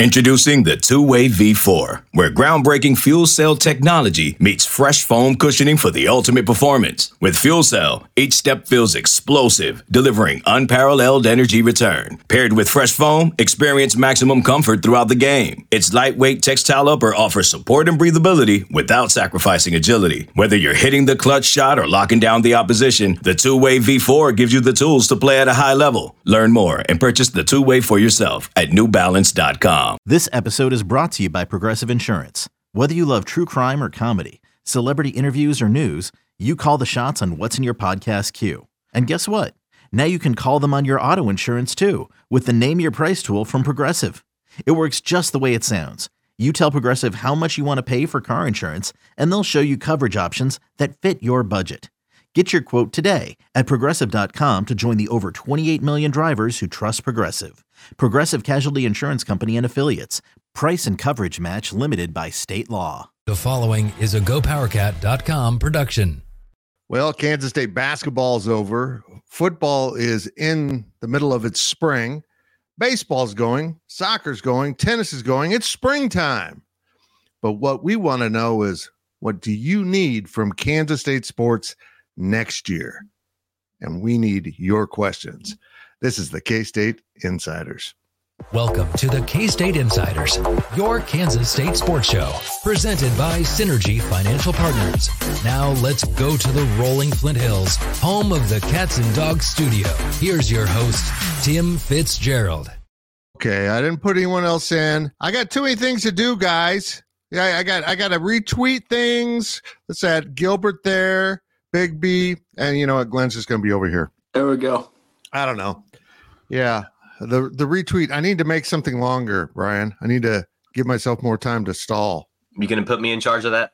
Introducing the Two-Way V4, where groundbreaking fuel cell technology meets fresh foam cushioning for the ultimate performance. With fuel cell, each step feels explosive, delivering unparalleled energy return. Paired with fresh foam, experience maximum comfort throughout the game. Its lightweight textile upper offers support and breathability without sacrificing agility. Whether you're hitting the clutch shot or locking down the opposition, the Two-Way V4 gives you the tools to play at a high level. Learn more and purchase the Two-Way for yourself at newbalance.com. This episode is brought to you by Progressive Insurance. Whether you love true crime or comedy, celebrity interviews or news, you call the shots on what's in your podcast queue. And guess what? Now you can call them on your auto insurance too with the Name Your Price tool from Progressive. It works just the way it sounds. You tell Progressive how much you want to pay for car insurance, and they'll show you coverage options that fit your budget. Get your quote today at Progressive.com to join the over 28 million drivers who trust Progressive. Progressive Casualty Insurance Company and Affiliates. Price and coverage match limited by state law. The following is a GoPowerCat.com production. Well, Kansas State basketball is over. Football is in the middle of its spring. Baseball's going. Soccer's going. Tennis is going. It's springtime. But what we want to know is, what do you need from Kansas State sports next year? And we need your questions. This is the K-State Insiders. Welcome to the K-State Insiders, your Kansas State sports show, presented by Synergy Financial Partners. Now let's go to the rolling Flint Hills, home of the Cats and Dogs studio. Here's your host, Tim Fitzgerald. Okay, I didn't put anyone else in. I got too many things to do, guys. Yeah, I got to retweet things. Let's add Gilbert there, Big B, and you know what? Glenn's just going to be over here. There we go. I don't know. Yeah, the retweet. I need to make something longer, Brian. I need to give myself more time to stall. You going to put me in charge of that?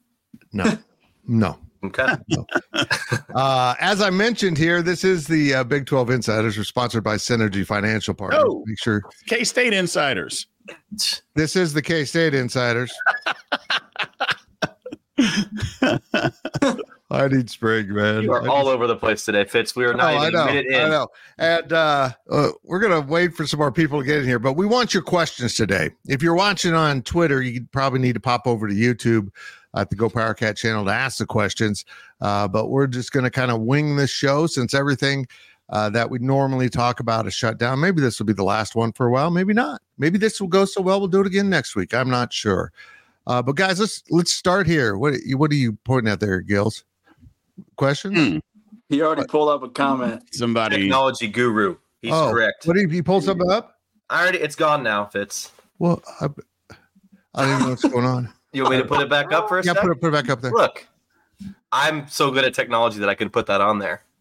No. Okay. No. As I mentioned here, this is the Big 12 Insiders. We're sponsored by Synergy Financial Partners. Oh, Make sure K-State Insiders. This is the K-State Insiders. I need spring, man. You are all over the place today, Fitz. We are not even a minute in. I know. And we're going to wait for some more people to get in here, but we want your questions today. If you're watching on Twitter, you probably need to pop over to YouTube at the Go Power Cat channel to ask the questions. But we're just going to kind of wing this show since everything that we normally talk about is shut down. Maybe this will be the last one for a while. Maybe not. Maybe this will go so well we'll do it again next week. I'm not sure. But guys, let's start here. What are you pointing at there, Gills? Questions? He already pulled up a comment. Somebody Technology guru. He's correct. What did he pull something up? It's gone now, Fitz. Well, I don't even know what's going on. You want me to put it back up for a second? Yeah, put it back up there. Look, I'm so good at technology that I can put that on there.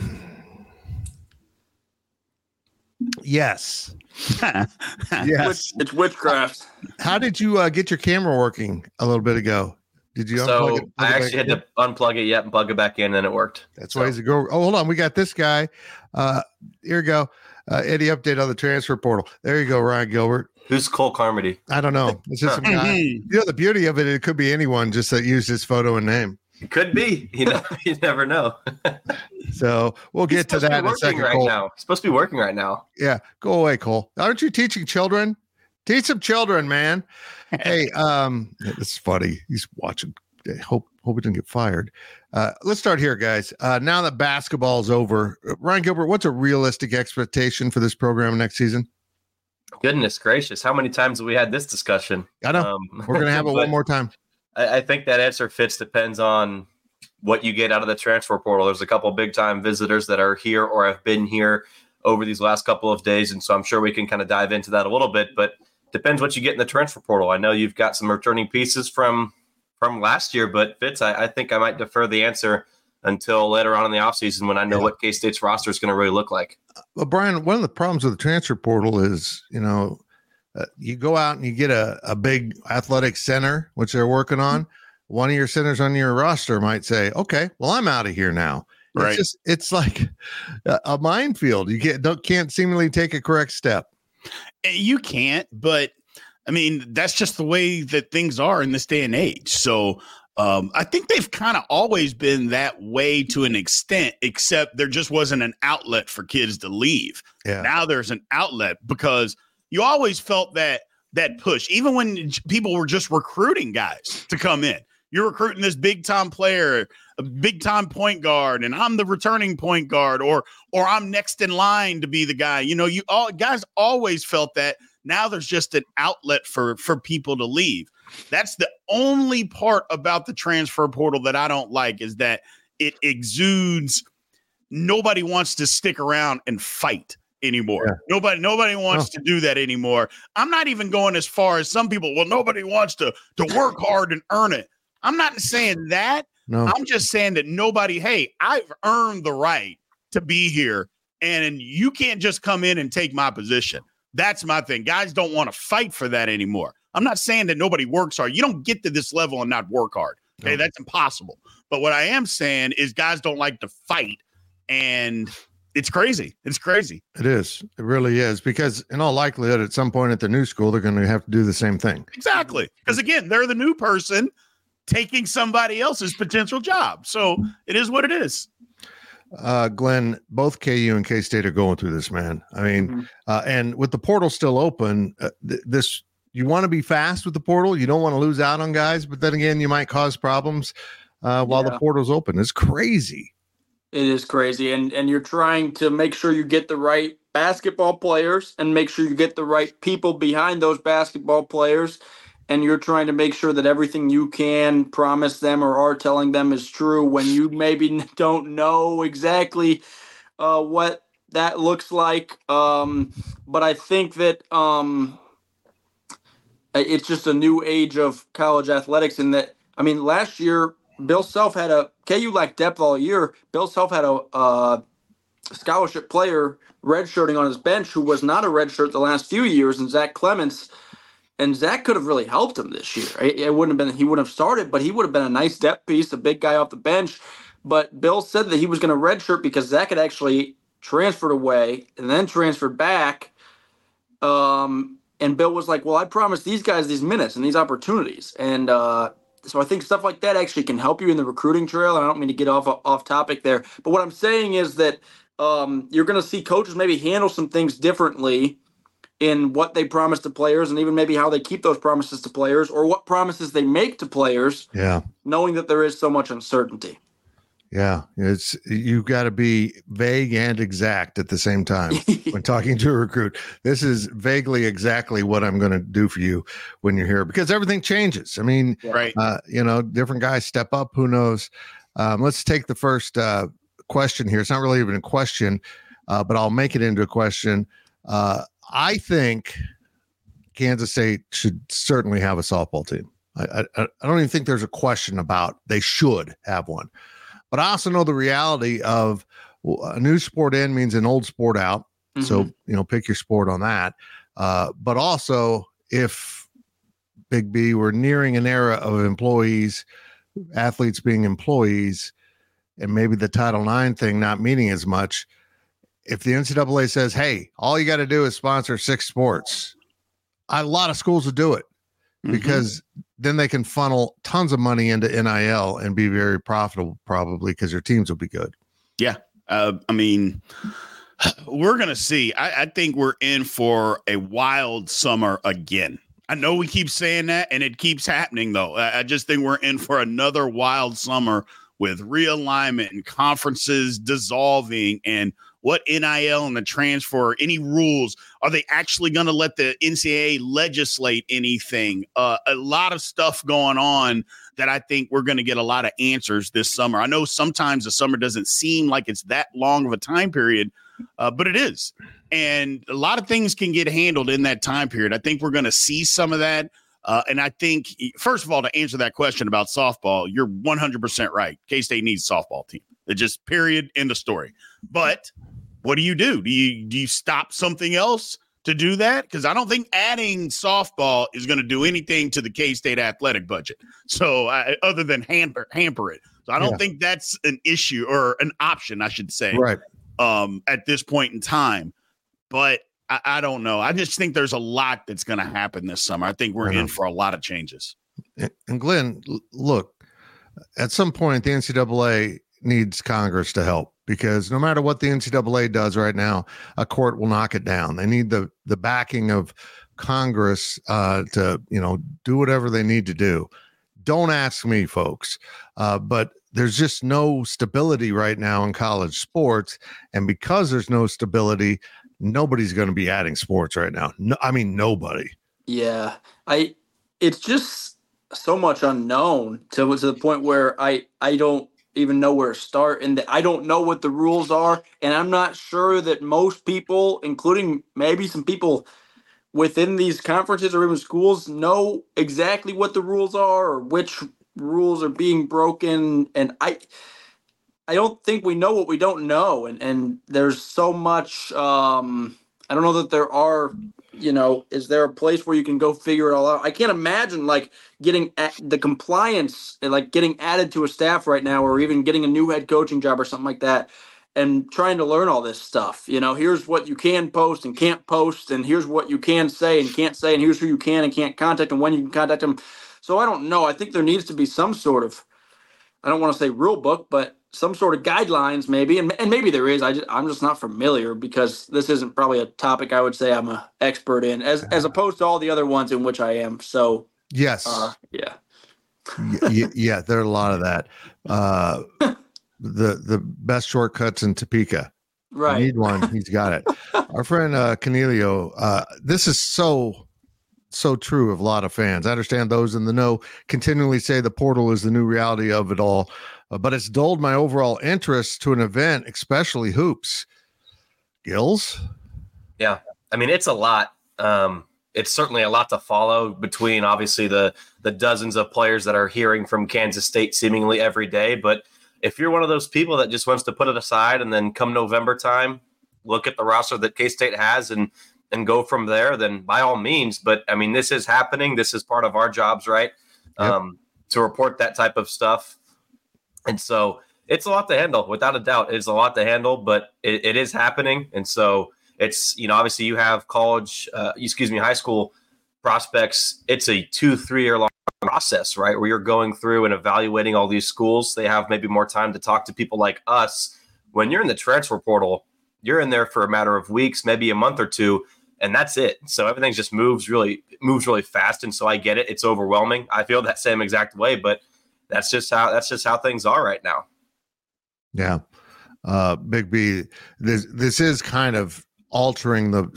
Yes. Yes. It's witchcraft. How did you get your camera working a little bit ago? Did you unplug So it? I actually had to unplug it yet and plug it back in, and it worked. That's why he's a go. Oh, hold on. We got this guy. Here we go. Eddie, update on the transfer portal. There you go, Ryan Gilbert. Who's Cole Carmody? I don't know. It's just some guy. You know, the beauty of it, it could be anyone just that used his photo and name. It could be. You never know. So we'll get to that in a second. Right Cole. now. It's supposed to be working right now. Yeah. Go away, Cole. Aren't you teaching children? Teach some children, man. Hey, this is funny. He's watching. Hope he didn't get fired. Let's start here, guys. Now that basketball is over, Ryan Gilbert, what's a realistic expectation for this program next season? Goodness gracious. How many times have we had this discussion? I know. We're going to have it one more time. I think that answer depends on what you get out of the transfer portal. There's a couple big time visitors that are here or have been here over these last couple of days. And so I'm sure we can kind of dive into that a little bit, but depends what you get in the transfer portal. I know you've got some returning pieces from last year, but Fitz, I think I might defer the answer until later on in the offseason when I know what K-State's roster is going to really look like. Well, Brian, one of the problems with the transfer portal is, you go out and you get a big athletic center, which they're working on. One of your centers on your roster might say, okay, well, I'm out of here now. Right. It's like a minefield. You can't seemingly take a correct step. You can't, but I mean, that's just the way that things are in this day and age. So I think they've kind of always been that way to an extent, except there just wasn't an outlet for kids to leave. Yeah. Now there's an outlet because you always felt that that push. Even when people were just recruiting guys to come in, you're recruiting this big time player, a big time point guard, and I'm the returning point guard, or I'm next in line to be the guy. Guys always felt that. Now there's just an outlet for people to leave. That's the only part about the transfer portal that I don't like, is that it exudes nobody wants to stick around and fight anymore. Yeah. Nobody wants to do that anymore. I'm not even going as far as some people. Well, nobody wants to work hard and earn it. I'm not saying that. No. I'm just saying that I've earned the right to be here, and you can't just come in and take my position. That's my thing. Guys don't want to fight for that anymore. I'm not saying that nobody works hard. You don't get to this level and not work hard. Okay, no. That's impossible. But what I am saying is guys don't like to fight, and it's crazy. It's crazy. It is. It really is, because in all likelihood, at some point at the new school, they're going to have to do the same thing. Exactly. Because again, they're the new person taking somebody else's potential job. So it is what it is. Glenn, both KU and K-State are going through this, man. I mean, and with the portal still open, you want to be fast with the portal. You don't want to lose out on guys, but then again, you might cause problems while the portal's open. It's crazy. It is crazy. And you're trying to make sure you get the right basketball players and make sure you get the right people behind those basketball players. And you're trying to make sure that everything you can promise them or are telling them is true when you maybe don't know exactly what that looks like. But I think that it's just a new age of college athletics in that, I mean, last year, Bill Self had KU lacked depth all year. Bill Self had a scholarship player redshirting on his bench who was not a redshirt the last few years, and Zach Clements. And Zach could have really helped him this year. He wouldn't have started, but he would have been a nice depth piece, a big guy off the bench. But Bill said that he was going to redshirt because Zach had actually transferred away and then transferred back. And Bill was like, well, I promised these guys these minutes and these opportunities. And so I think stuff like that actually can help you in the recruiting trail. And I don't mean to get off topic there. But what I'm saying is that you're going to see coaches maybe handle some things differently in what they promise to players, and even maybe how they keep those promises to players, or what promises they make to players, knowing that there is so much uncertainty. Yeah, you've got to be vague and exact at the same time when talking to a recruit. This is vaguely exactly what I'm going to do for you when you're here, because everything changes. I mean, different guys step up. Who knows? Let's take the first question here. It's not really even a question, but I'll make it into a question. I think Kansas State should certainly have a softball team. I don't even think there's a question about they should have one. But I also know the reality of a new sport in means an old sport out. Mm-hmm. So, pick your sport on that. But also, if Big B, we're nearing an era of employees, athletes being employees, and maybe the Title IX thing not meaning as much. If the NCAA says, hey, all you got to do is sponsor 6 sports, a lot of schools will do it, because then they can funnel tons of money into NIL and be very profitable, probably, because their teams will be good. Yeah. I mean, we're going to see. I think we're in for a wild summer again. I know we keep saying that, and it keeps happening, though. I just think we're in for another wild summer with realignment and conferences dissolving, and what NIL and the transfer, any rules, are they actually going to let the NCAA legislate anything? A lot of stuff going on that I think we're going to get a lot of answers this summer. I know sometimes the summer doesn't seem like it's that long of a time period, but it is. And a lot of things can get handled in that time period. I think we're going to see some of that. And I think, first of all, to answer that question about softball, you're 100% right. K-State needs a softball team. It just period, end of story. But what do you do? Do you stop something else to do that? Because I don't think adding softball is going to do anything to the K-State athletic budget. So other than hamper it. So I don't think that's an issue or an option, I should say, right, at this point in time. But I don't know. I just think there's a lot that's going to happen this summer. I think we're in for a lot of changes. And Glenn, look, at some point, the NCAA needs Congress to help, because no matter what the NCAA does right now, a court will knock it down. They need the backing of Congress to, do whatever they need to do. Don't ask me, folks. But there's just no stability right now in college sports. And because there's no stability, nobody's going to be adding sports right now. No, I mean, nobody. Yeah. It's just so much unknown to the point where I don't even know where to start, and I don't know what the rules are. And I'm not sure that most people, including maybe some people within these conferences or even schools, know exactly what the rules are or which rules are being broken. And I don't think we know what we don't know. And there's so much, I don't know that there are, is there a place where you can go figure it all out? I can't imagine like getting the compliance and like getting added to a staff right now, or even getting a new head coaching job or something like that, and trying to learn all this stuff. Here's what you can post and can't post, and here's what you can say and can't say, and here's who you can and can't contact and when you can contact them. So I don't know. I think there needs to be some sort of, I don't want to say rule book, but some sort of guidelines maybe. And maybe there is. I'm just not familiar, because this isn't probably a topic I would say I'm an expert in, as opposed to all the other ones in which I am. So yes. Yeah. Yeah, there are a lot of that. The best shortcuts in Topeka. Right. You need one. He's got it. Our friend Canelio, this is so true of a lot of fans. I understand those in the know continually say the portal is the new reality of it all, but it's dulled my overall interest to an event, especially hoops. Gills? Yeah. I mean, it's a lot. It's certainly a lot to follow between obviously the dozens of players that are hearing from Kansas State seemingly every day. But if you're one of those people that just wants to put it aside and then come November time, look at the roster that K-State has and go from there, then by all means. But I mean, this is happening. This is part of our jobs, right? Yep. To report that type of stuff. And so it's a lot to handle, without a doubt. It's a lot to handle, but it is happening. And so it's, obviously you have high school prospects. It's a 2-3 year long process, right? Where you're going through and evaluating all these schools. They have maybe more time to talk to people like us. When you're in the transfer portal, you're in there for a matter of weeks, maybe a month or two, and that's it. So everything just moves really fast. And so I get it. It's overwhelming. I feel that same exact way, but that's just how things are right now. Yeah. Big B, this is kind of altering the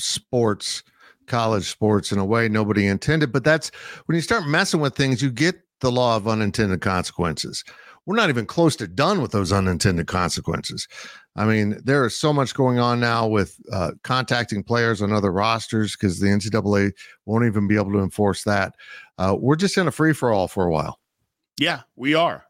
college sports in a way nobody intended, but that's when you start messing with things, you get the law of unintended consequences. We're not even close to done with those unintended consequences. I mean, there is so much going on now with contacting players on other rosters because the NCAA won't even be able to enforce that. We're just in a free-for-all for a while. Yeah, we are.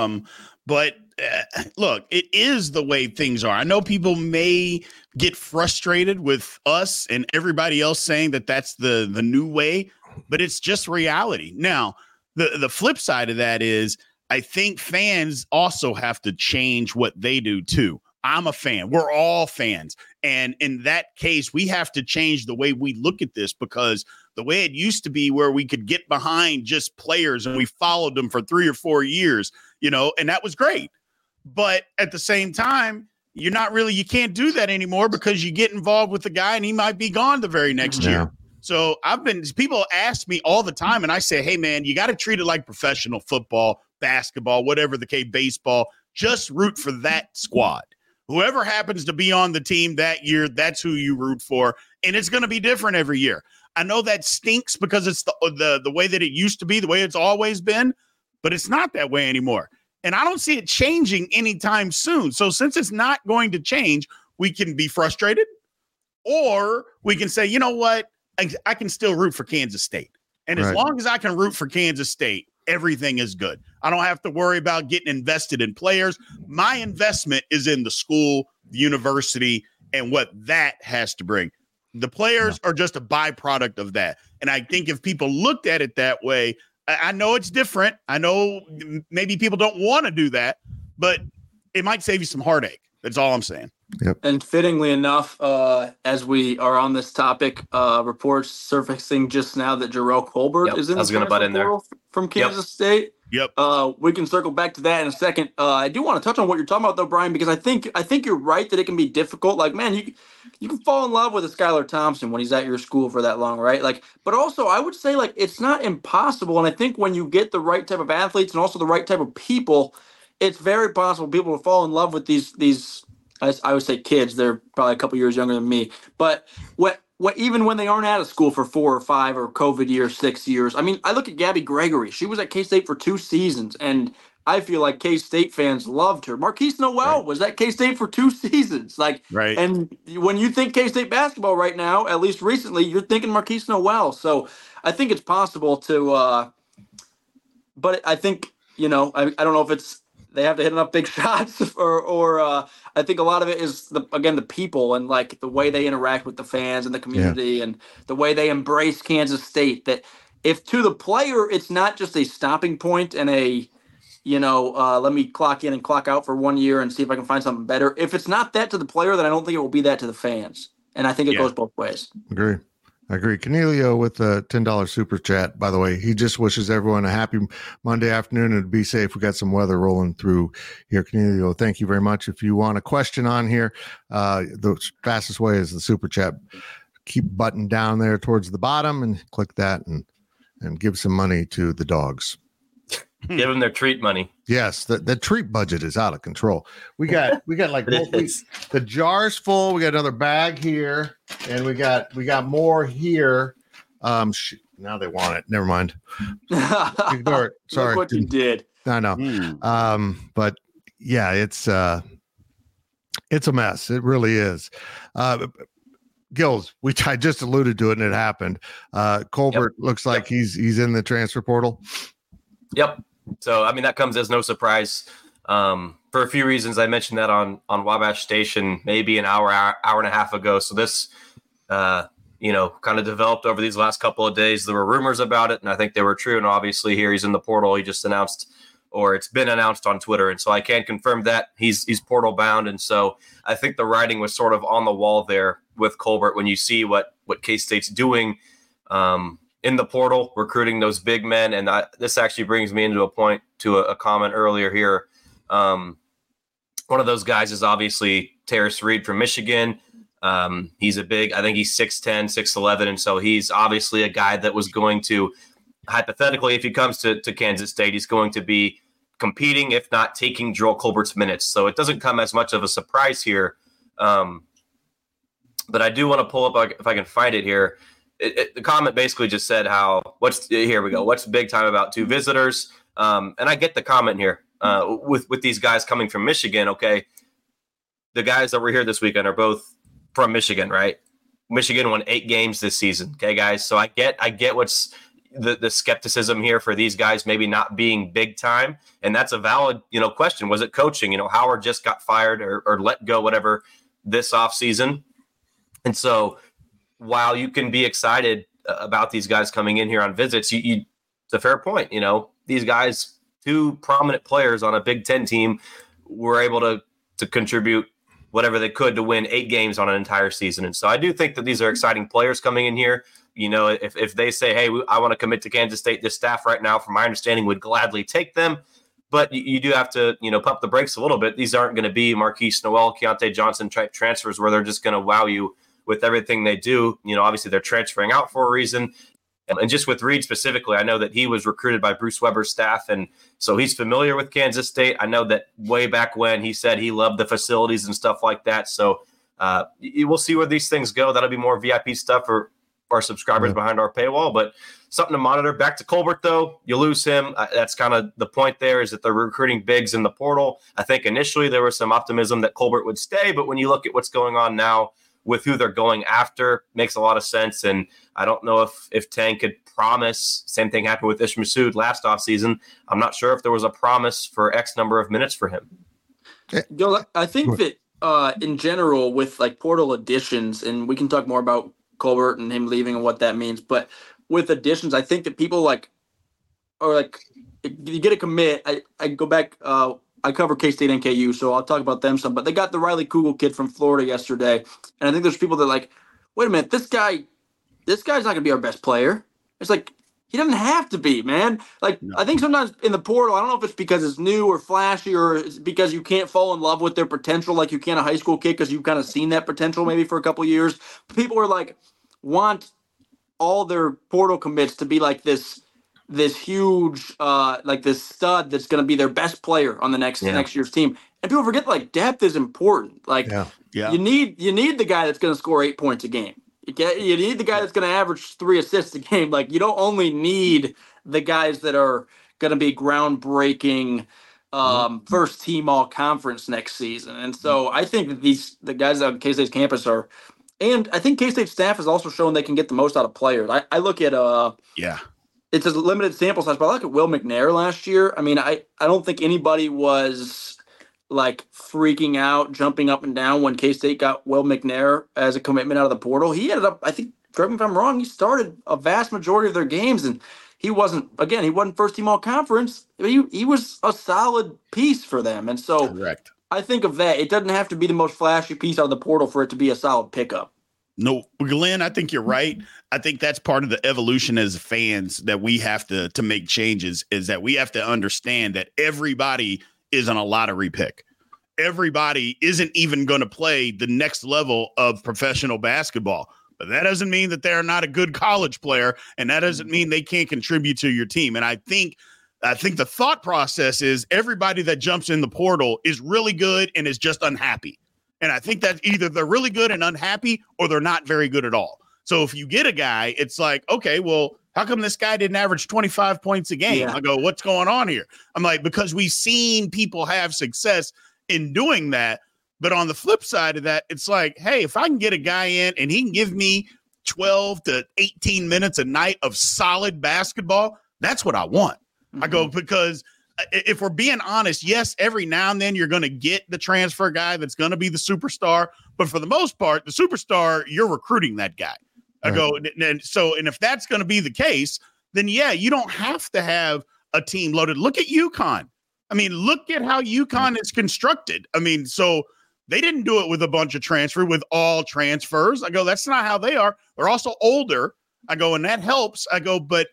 But look, it is the way things are. I know people may get frustrated with us and everybody else saying that that's the new way, but it's just reality. Now, the flip side of that is I think fans also have to change what they do too. I'm a fan. We're all fans. And in that case, we have to change the way we look at this, because the way it used to be where we could get behind just players and we followed them for 3 or 4 years, and that was great. But at the same time, you can't do that anymore, because you get involved with the guy and he might be gone the very next year. So people ask me all the time, and I say, hey man, you got to treat it like professional football, basketball, whatever the case, baseball. Just root for that squad. Whoever happens to be on the team that year, that's who you root for. And it's going to be different every year. I know that stinks because it's the way that it used to be, the way it's always been, but it's not that way anymore. And I don't see it changing anytime soon. So since it's not going to change, we can be frustrated, or we can say, you know what? I can still root for Kansas State. And as long as I can root for Kansas State, everything is good. I don't have to worry about getting invested in players. My investment is in the school, the university, and what that has to bring. The players are just a byproduct of that. And I think if people looked at it that way, I know it's different. I know maybe people don't want to do that, but it might save you some heartache. That's all I'm saying. Yep. And fittingly enough, as we are on this topic, reports surfacing just now that Jarrell Colbert is in the transfer portal from Kansas State. Yep. We can circle back to that in a second. I do want to touch on what you're talking about, though, Brian, because I think you're right that it can be difficult. Like, man, you can fall in love with a Skylar Thompson when he's at your school for that long, right? Like, but also I would say, like, it's not impossible. And I think when you get the right type of athletes and also the right type of people, it's very possible people to fall in love with these. I would say kids. They're probably a couple years younger than me, but even when they aren't out of school for 4 or 5 or COVID years, 6 years. I mean, I look at Gabby Gregory. She was at K-State for 2 seasons, and I feel like K-State fans loved her. Marquise Noel was at K-State for 2 seasons. Right. And when you think K-State basketball right now, at least recently, you're thinking Marquise Noel. So I think it's possible to but I think, I don't know if it's they have to hit enough big shots or I think a lot of it is the people and like the way they interact with the fans and the community and the way they embrace Kansas State, that if to the player it's not just a stopping point and a let me clock in and clock out for 1 year and see if I can find something better. If it's not that to the player, then I don't think it will be that to the fans. And I think it goes both ways. I agree. Cornelio with a $10 super chat, by the way. He just wishes everyone a happy Monday afternoon and be safe. We got some weather rolling through here. Cornelio, thank you very much. If you want a question on here, the fastest way is the super chat. Keep button down there towards the bottom and click that and give some money to the dogs. Give them their treat money. Yes, the treat budget is out of control. We got like the jar's full. We got another bag here, and we got more here. Now they want it. Never mind. Ignore it. Sorry. Look what you did. I know. But yeah, it's a mess. It really is. Gills, which I just alluded to it, and it happened. Colbert looks like he's in the transfer portal. Yep. So, I mean, that comes as no surprise for a few reasons. I mentioned that on Wabash Station maybe an hour and a half ago. So this, kind of developed over these last couple of days. There were rumors about it, and I think they were true. And obviously here he's in the portal. He just announced, or it's been announced on Twitter. And so I can confirm that he's portal bound. And so I think the writing was sort of on the wall there with Colbert when you see what K-State's doing in the portal, recruiting those big men. And this actually brings me into a comment earlier here. One of those guys is obviously Terrace Reed from Michigan. He's I think he's 6'10", 6'11". And so he's obviously a guy that was going to, hypothetically, if he comes to Kansas State, he's going to be competing, if not taking Joel Colbert's minutes. So it doesn't come as much of a surprise here. But I do want to pull up, if I can find it here. The comment basically just said here we go. What's big time about 2 visitors? And I get the comment here with these guys coming from Michigan. Okay. The guys that were here this weekend are both from Michigan, right? Michigan won 8 games this season. Okay, guys. So I get what's the skepticism here for these guys maybe not being big time. And that's a valid, question. Was it coaching? Howard just got fired or let go, whatever, this offseason. And so while you can be excited about these guys coming in here on visits, it's a fair point. These guys, 2 prominent players on a Big Ten team, were able to contribute whatever they could to win 8 games on an entire season. And so I do think that these are exciting players coming in here. If they say, hey, I want to commit to Kansas State, this staff right now, from my understanding, would gladly take them. But you do have to, pump the brakes a little bit. These aren't going to be Marquise Noel, Keontae Johnson type transfers where they're just going to wow you with everything they do. Obviously they're transferring out for a reason. And just with Reed specifically, I know that he was recruited by Bruce Weber's staff. And so he's familiar with Kansas State. I know that way back when he said he loved the facilities and stuff like that. So we'll see where these things go. That'll be more VIP stuff for our subscribers behind our paywall, but something to monitor. Back to Colbert, though. You lose him. That's kind of the point there, is that they're recruiting bigs in the portal. I think initially there was some optimism that Colbert would stay, but when you look at what's going on now with who they're going after, makes a lot of sense. And I don't know if Tang could promise. Same thing happened with Ish Massoud last offseason. I'm not sure if there was a promise for X number of minutes for him. I think that in general with like portal additions, and we can talk more about Colbert and him leaving and what that means, but with additions, I think that people you get a commit. I go back. I cover K-State and KU, so I'll talk about them some. But they got the Riley Kugel kid from Florida yesterday, and I think there's people that wait a minute, this guy's not going to be our best player. It's like, He doesn't have to be, man. Like, No. I think sometimes in the portal, I don't know if it's because it's new or flashy or it's because you can't fall in love with their potential like you can a high school kid because you've kind of seen that potential maybe for a couple of years. People are like, want all their portal commits to be like this huge, like this stud that's going to be their best player on the next year's team. And people forget like depth is important. Like you need the guy that's going to score 8 points a game. You need the guy that's going to average 3 assists a game. Like you don't only need the guys that are going to be groundbreaking first team all conference next season. And so I think that the guys on K-State's campus are, and I think K-State staff has also shown they can get the most out of players. I look at it's a limited sample size, but I look at Will McNair last year. I mean, I don't think anybody was like freaking out, jumping up and down when K-State got Will McNair as a commitment out of the portal. He ended up, I think, correct me if I'm wrong, he started a vast majority of their games, and he wasn't first team all conference. He was a solid piece for them. And so Correct. I think of that. It doesn't have to be the most flashy piece out of the portal for it to be a solid pickup. No, Glenn, I think you're right. I think that's part of the evolution as fans that we have to make changes, is that we have to understand that everybody isn't a lottery pick. Everybody isn't even going to play the next level of professional basketball. But that doesn't mean that they're not a good college player, and that doesn't mean they can't contribute to your team. And I think the thought process is everybody that jumps in the portal is really good and is just unhappy. And I think that either they're really good and unhappy or they're not very good at all. So if you get a guy, it's like, okay, well, how come this guy didn't average 25 points a game? I go, what's going on here? I'm like, because we've seen people have success in doing that. But on the flip side of that, it's like, hey, if I can get a guy in and he can give me 12 to 18 minutes a night of solid basketball, that's what I want. Mm-hmm. I go, because if we're being honest, yes, every now and then you're going to get the transfer guy that's going to be the superstar. But for the most part, the superstar, you're recruiting that guy. I go, and if that's going to be the case, then yeah, you don't have to have a team loaded. Look at UConn. I mean, look at how UConn is constructed. I mean, so they didn't do it with a bunch of with all transfers. I go, that's not how they are. They're also older. I go, and that helps. I go, but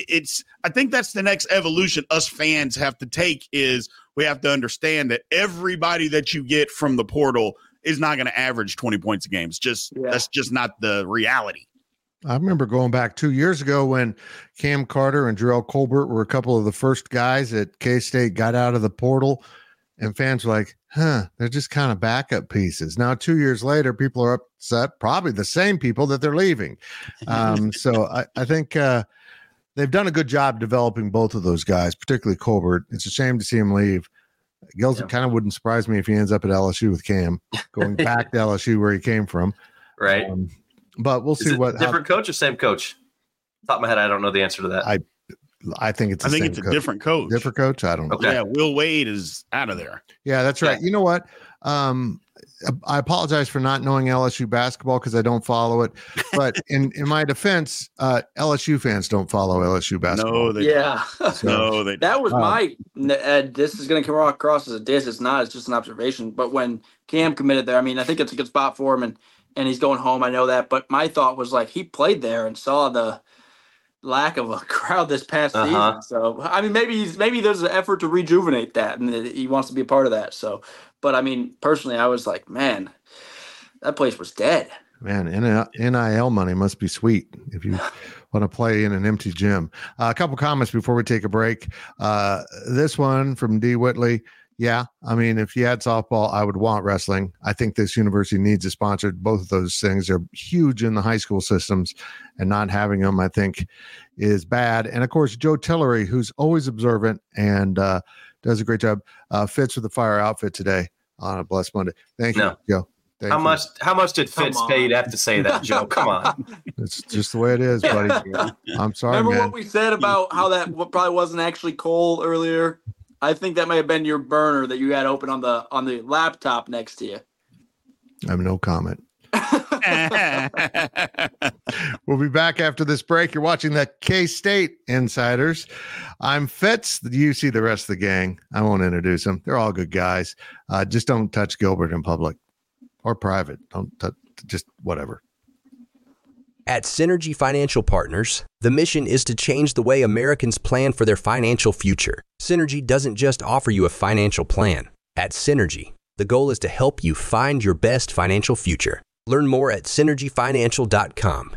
I think that's the next evolution us fans have to take, is we have to understand that everybody that you get from the portal is not going to average 20 points a game. That's just not the reality. I remember going back 2 years ago when Cam Carter and Jarrell Colbert were a couple of the first guys at K-State got out of the portal, and fans were like, they're just kind of backup pieces. Now, 2 years later, people are upset, probably the same people that they're leaving. So I think they've done a good job developing both of those guys, particularly Colbert. It's a shame to see him leave. Gills, it kind of wouldn't surprise me if he ends up at LSU with Cam, going back to LSU where he came from. Right. But we'll see what different coach or same coach. Top of my head, I don't know the answer to that. I think it's a different coach. Different coach. I don't know. Okay. Yeah, Will Wade is out of there. Yeah, that's right. You know what? I apologize for not knowing LSU basketball because I don't follow it. But in my defense, LSU fans don't follow LSU basketball. No, they don't. That was this is going to come across as a diss. It's not. It's just an observation. But when Cam committed there, I mean, I think it's a good spot for him, and he's going home. I know that. But my thought was like he played there and saw the lack of a crowd this past season. So I mean, maybe there's an effort to rejuvenate that, and he wants to be a part of that. So, but I mean, personally, I was like, man, that place was dead. Man, NIL money must be sweet if you want to play in an empty gym. A couple comments before we take a break. This one from D. Whitley. Yeah, I mean, if you had softball, I would want wrestling. I think this university needs a sponsor. Both of those things are huge in the high school systems, and not having them, I think, is bad. And, of course, Joe Tillery, who's always observant and does a great job, fits with the fire outfit today on a blessed Monday. Thank you, Joe. How much did Fitz pay you to have to say that, Joe? Come on. It's just the way it is, buddy. I'm sorry, Remember man. what we said about how that probably wasn't actually coal earlier? I think that may have been your burner that you had open on the laptop next to you. I have no comment. We'll be back after this break. You're watching the K-State Insiders. I'm Fitz. You see the rest of the gang. I won't introduce them. They're all good guys. Just don't touch Gilbert in public or private. Don't touch, just whatever. At Synergy Financial Partners, the mission is to change the way Americans plan for their financial future. Synergy doesn't just offer you a financial plan. At Synergy, the goal is to help you find your best financial future. Learn more at synergyfinancial.com.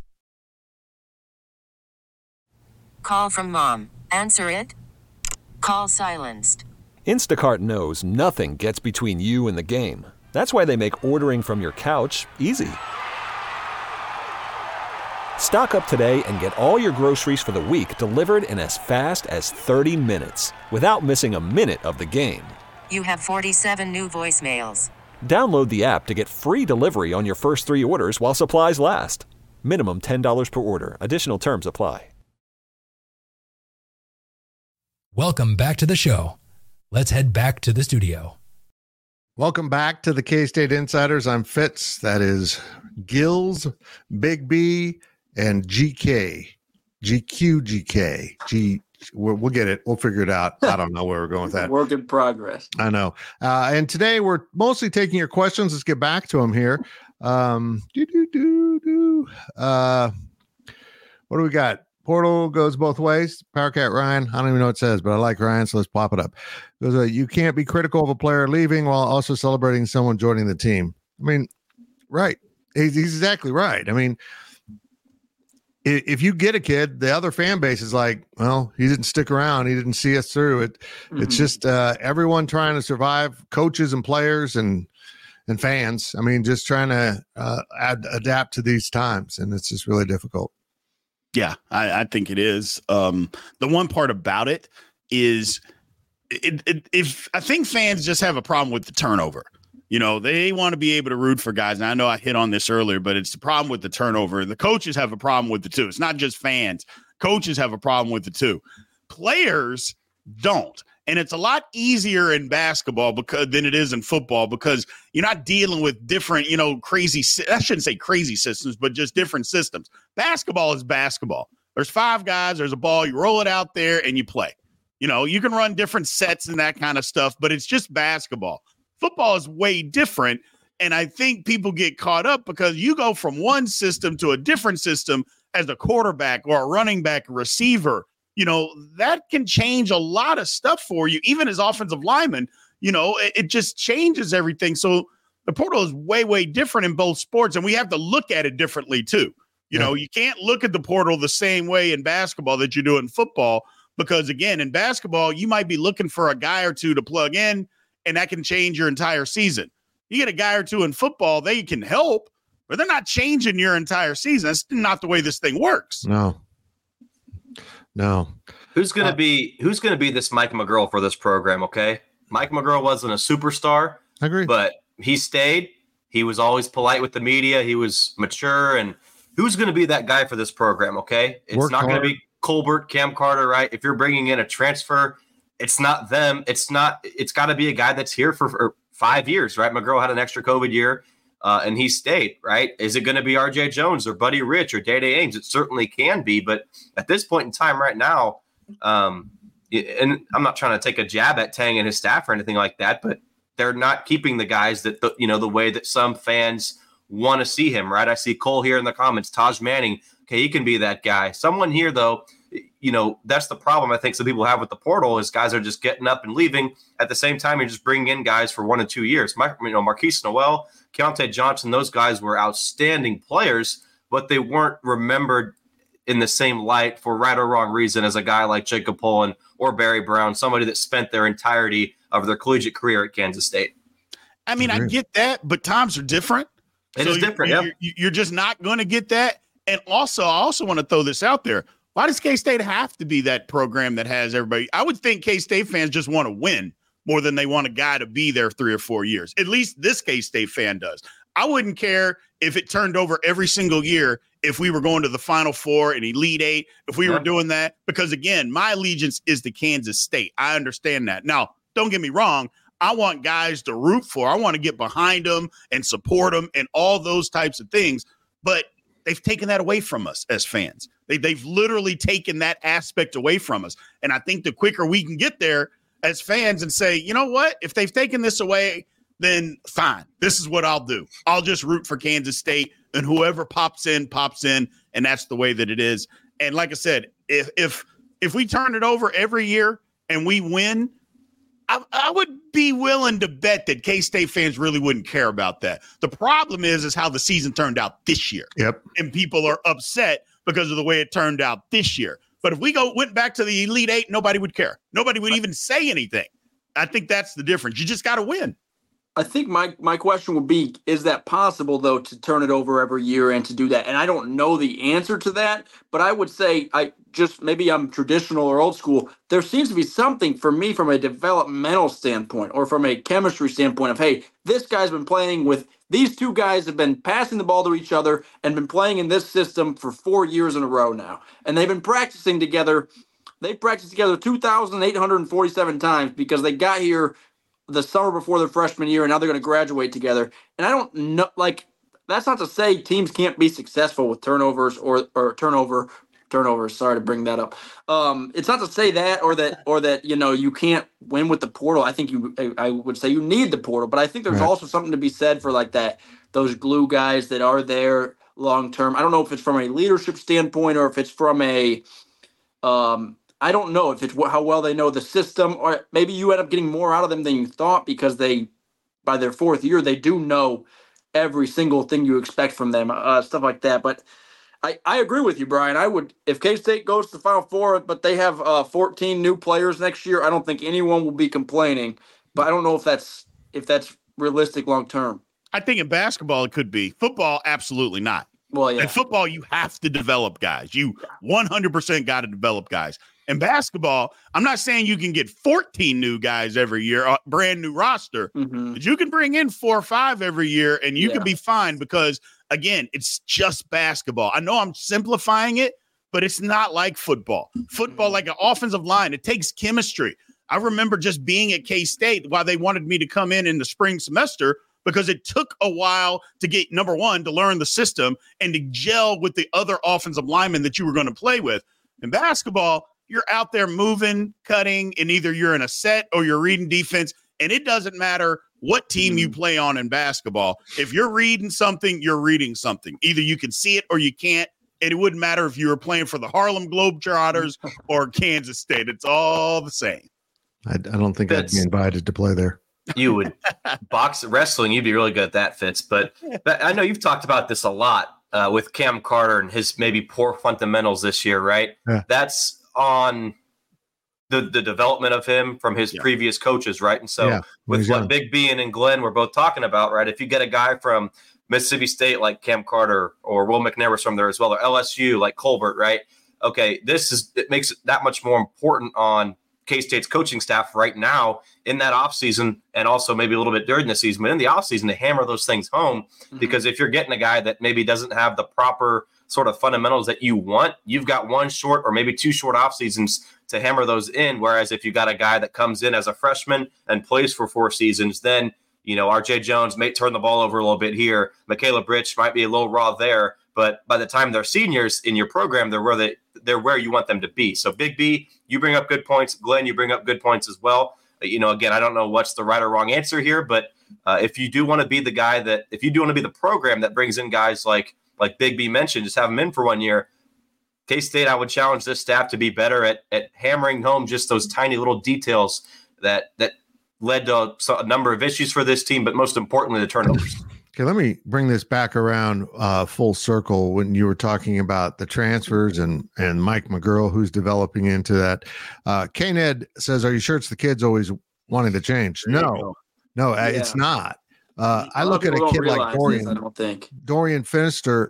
Call from mom. Answer it. Call silenced. Instacart knows nothing gets between you and the game. That's why they make ordering from your couch easy. Stock up today and get all your groceries for the week delivered in as fast as 30 minutes without missing a minute of the game. You have 47 new voicemails. Download the app to get free delivery on your first 3 orders while supplies last. Minimum $10 per order. Additional terms apply. Welcome back to the show. Let's head back to the studio. Welcome back to the K-State Insiders. I'm Fitz. That is Gills, Big B, and GK. GQ, we'll get it. We'll figure it out. I don't know where we're going with that. Work in progress. I know. And today we're mostly taking your questions. Let's get back to them here. What do we got? Portal goes both ways. Powercat Ryan. I don't even know what it says, but I like Ryan, so let's pop it up. It goes, you can't be critical of a player leaving while also celebrating someone joining the team. I mean, right. He's exactly right. I mean, if you get a kid, the other fan base is like, well, he didn't stick around. He didn't see us through it. Mm-hmm. It's just everyone trying to survive, coaches and players and fans. I mean, just trying to adapt to these times. And it's just really difficult. Yeah, I think it is. The one part about it is if I think fans just have a problem with the turnover. You know, they want to be able to root for guys. And I know I hit on this earlier, but it's the problem with the turnover. The coaches have a problem with the two. It's not just fans. Coaches have a problem with the two. Players don't. And it's a lot easier in basketball than it is in football because you're not dealing with different, crazy – I shouldn't say crazy systems, but just different systems. Basketball is basketball. There's 5 guys. There's a ball. You roll it out there and you play. You can run different sets and that kind of stuff, but it's just basketball. Football is way different, and I think people get caught up because you go from one system to a different system as a quarterback or a running back, a receiver. That can change a lot of stuff for you, even as offensive linemen. It just changes everything. So the portal is way, way different in both sports, and we have to look at it differently too. You can't look at the portal the same way in basketball that you do in football because, again, in basketball, you might be looking for a guy or two to plug in, and that can change your entire season. You get a guy or two in football, they can help, but they're not changing your entire season. That's not the way this thing works. No. Who's gonna be this Mike McGurl for this program? Okay, Mike McGurl wasn't a superstar. I agree, but he stayed. He was always polite with the media. He was mature, and who's gonna be that guy for this program? Okay, it's not gonna be Colbert, Cam Carter, right? If you're bringing in a transfer, it's not them. It's got to be a guy that's here for 5 years, right? McGurl had an extra COVID year, and he stayed, right? Is it going to be R.J. Jones or Buddy Rich or Day-Day Ames? It certainly can be, but at this point in time right now, and I'm not trying to take a jab at Tang and his staff or anything like that, but they're not keeping the guys that, the way that some fans want to see him, right? I see Cole here in the comments, Taj Manning. Okay, he can be that guy. Someone here, though, that's the problem I think some people have with the portal is guys are just getting up and leaving. At the same time, you're just bringing in guys for 1 to 2 years. Marquise Noel, Keontae Johnson, those guys were outstanding players, but they weren't remembered in the same light for right or wrong reason as a guy like Jacob Pullen or Barry Brown, somebody that spent their entirety of their collegiate career at Kansas State. I mean, I get that, but times are different. It is different, You're just not going to get that. And also, I also want to throw this out there. Why does K-State have to be that program that has everybody? I would think K-State fans just want to win more than they want a guy to be there 3 or 4 years. At least this K-State fan does. I wouldn't care if it turned over every single year if we were going to the Final Four and Elite Eight, if we were doing that. Because, again, my allegiance is to Kansas State. I understand that. Now, don't get me wrong. I want guys to root for. I want to get behind them and support them and all those types of things. But they've taken that away from us as fans. They've literally taken that aspect away from us. And I think the quicker we can get there as fans and say, you know what, if they've taken this away, then fine. This is what I'll do. I'll just root for Kansas State, and whoever pops in, and that's the way that it is. And like I said, if we turn it over every year and we win, I would be willing to bet that K-State fans really wouldn't care about that. The problem is how the season turned out this year. Yep. And people are upset because of the way it turned out this year. But if we went back to the Elite Eight, nobody would care. Nobody would even say anything. I think that's the difference. You just got to win. I think my question would be, is that possible, though, to turn it over every year and to do that? And I don't know the answer to that, but I would say maybe I'm traditional or old school. There seems to be something for me from a developmental standpoint or from a chemistry standpoint of, hey, this guy's been playing with these two guys have been passing the ball to each other and been playing in this system for 4 years in a row now. And they've been practicing together. They practiced together 2,847 times because they got here the summer before their freshman year, and now they're going to graduate together. And I don't know, that's not to say teams can't be successful with turnovers or turnovers. Sorry to bring that up. It's not to say that or that you can't win with the portal. I think I would say you need the portal, but I think there's also something to be said for those glue guys that are there long term. I don't know if it's from a leadership standpoint or if it's from a I don't know if it's how well they know the system, or maybe you end up getting more out of them than you thought because by their fourth year, they do know every single thing you expect from them, stuff like that. But I agree with you, Brian. I would, if K-State goes to the Final Four, but they have 14 new players next year, I don't think anyone will be complaining. But I don't know if that's realistic long term. I think in basketball it could be. Football, absolutely not. Well, yeah. In football, you have to develop guys. You 100% got to develop guys. In basketball, I'm not saying you can get 14 new guys every year, a brand new roster, but you can bring in 4 or 5 every year, and you can be fine because, again, it's just basketball. I know I'm simplifying it, but it's not like football. Football, like an offensive line, it takes chemistry. I remember just being at K-State while they wanted me to come in the spring semester because it took a while to get, number one, to learn the system and to gel with the other offensive linemen that you were going to play with. In basketball, you're out there moving, cutting, and either you're in a set or you're reading defense, and it doesn't matter what team you play on in basketball. If you're reading something, you're reading something. Either you can see it or you can't, and it wouldn't matter if you were playing for the Harlem Globetrotters or Kansas State. It's all the same. I don't think I'd be invited to play there. You would wrestling. You'd be really good at that, Fitz. But I know you've talked about this a lot with Cam Carter and his maybe poor fundamentals this year, right? Yeah. That's on the development of him from his previous coaches, right? And so with what Big B and Glenn were both talking about, right? If you get a guy from Mississippi State like Cam Carter or Will McNair was from there as well, or LSU like Colbert, right? Okay, it makes it that much more important on K-State's coaching staff right now in that offseason and also maybe a little bit during the season, but in the offseason to hammer those things home. Because if you're getting a guy that maybe doesn't have the proper sort of fundamentals that you want, you've got 1 short or maybe 2 short off seasons to hammer those in. Whereas if you got a guy that comes in as a freshman and plays for 4 seasons, then, RJ Jones may turn the ball over a little bit here. Michaela Bridge might be a little raw there, but by the time they're seniors in your program, they're where you want them to be. So Big B, you bring up good points. Glenn, you bring up good points as well. Again, I don't know what's the right or wrong answer here, but if you do want to be the guy if you do want to be the program that brings in guys like Big B mentioned, just have them in for 1 year. K-State, I would challenge this staff to be better at hammering home just those tiny little details that led to a number of issues for this team, but most importantly, the turnovers. Okay, let me bring this back around full circle when you were talking about the transfers and Mike McGurl, who's developing into that. K-Ned says, are you sure it's the kids always wanting to change? No, it's not. I look at a kid like Dorian. I don't think Dorian Finister,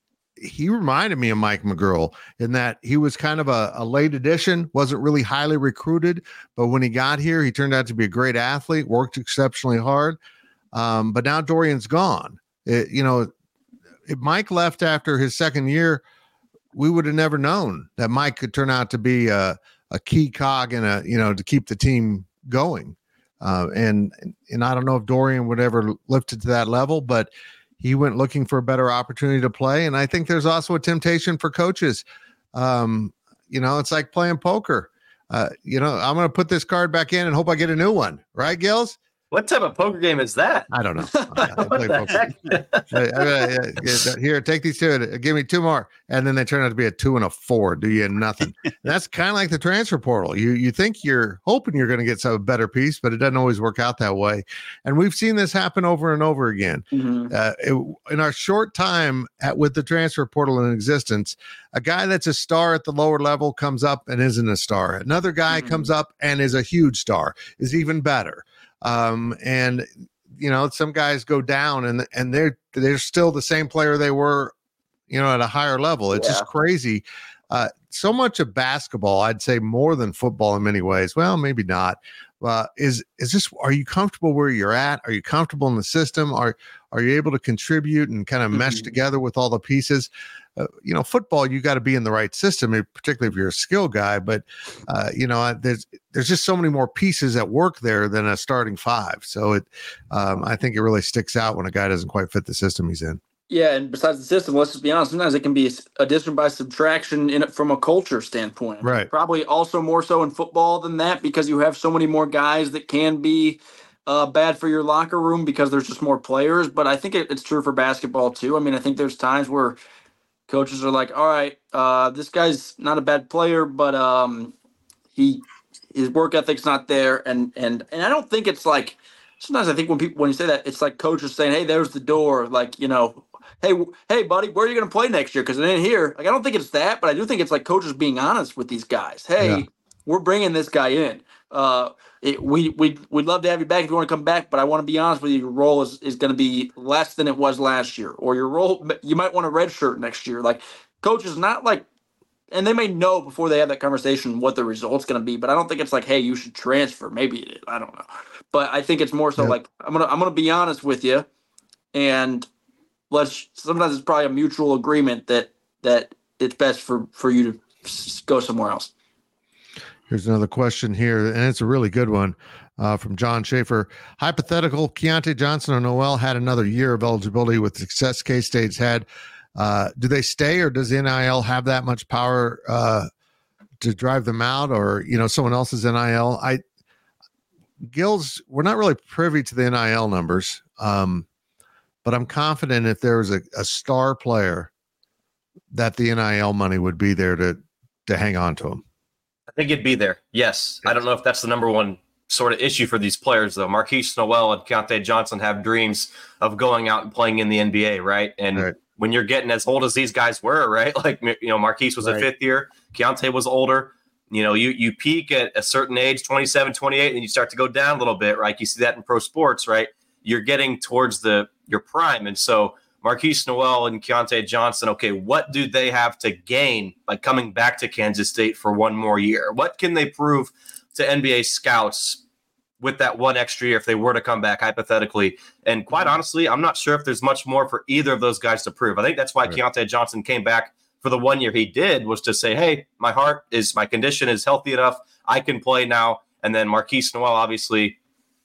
he reminded me of Mike McGurl in that he was kind of a late addition, wasn't really highly recruited, but when he got here, he turned out to be a great athlete, worked exceptionally hard. But now Dorian's gone. If Mike left after his second year, we would have never known that Mike could turn out to be a key cog in to keep the team going. And I don't know if Dorian would ever lift it to that level, but he went looking for a better opportunity to play. And I think there's also a temptation for coaches. It's like playing poker. I'm going to put this card back in and hope I get a new one. Right, Gills? What type of poker game is that? I don't know. What the heck? Here, take these two. Give me two more, and then they turn out to be a 2 and a 4. Do you nothing? That's kind of like the transfer portal. You think you're hoping you're going to get some better piece, but it doesn't always work out that way. And we've seen this happen over and over again. In our short time with the transfer portal in existence, a guy that's a star at the lower level comes up and isn't a star. Another guy comes up and is a huge star, is even better. And some guys go down and they're still the same player they were, at a higher level. It's just crazy. So much of basketball, I'd say more than football in many ways. Well, maybe not. Is just, are you comfortable where you're at? Are you comfortable in the system? Are you able to contribute and kind of mesh together with all the pieces? Football, you got to be in the right system, particularly if you're a skill guy. But, there's just so many more pieces at work there than a starting five. So I think it really sticks out when a guy doesn't quite fit the system he's in. Yeah, and besides the system, let's just be honest, sometimes it can be addition by subtraction in it from a culture standpoint. Right. Probably also more so in football than that because you have so many more guys that can be bad for your locker room because there's just more players. But I think it's true for basketball too. I mean, I think there's times where coaches are like, all right, this guy's not a bad player, but his work ethic's not there. And I don't think it's like, sometimes I think when you say that, it's like coaches saying, hey, there's the door. Like, hey, buddy, where are you going to play next year? Because it ain't here. Like, I don't think it's that, but I do think it's like coaches being honest with these guys. Hey, we're bringing this guy in. We'd love to have you back if you want to come back, but I want to be honest with you. Your role is going to be less than it was last year, or your role, you might want a red shirt next year. Like, coaches not like, and they may know before they have that conversation what the result's going to be, but I don't think it's like, hey, you should transfer. Maybe it is. I don't know. But I think it's more so like, I'm gonna be honest with you, and sometimes it's probably a mutual agreement that it's best for you to go somewhere else. Here's another question here, and it's a really good one from John Schaefer. Hypothetical, Keontae Johnson or Noel had another year of eligibility with success K-State's had. Do they stay, or does the NIL have that much power to drive them out, or someone else's NIL? Gills, we're not really privy to the NIL numbers, but I'm confident if there was a star player that the NIL money would be there to hang on to him. I think it'd be there. Yes. I don't know if that's the number one sort of issue for these players, though. Marquise Noel and Keontae Johnson have dreams of going out and playing in the NBA, right? And when you're getting as old as these guys were, right? Like, Marquise was a fifth year. Keontae was older. You peak at a certain age, 27, 28, and you start to go down a little bit, right? You see that in pro sports, right? You're getting towards your prime. And so Marquise Noel and Keontae Johnson, okay, what do they have to gain by coming back to Kansas State for one more year? What can they prove to NBA scouts with that one extra year if they were to come back hypothetically? And quite honestly, I'm not sure if there's much more for either of those guys to prove. I think that's why Keontae Johnson came back for the 1 year he did, was to say, hey, my condition is healthy enough. I can play now. And then Marquise Noel, obviously,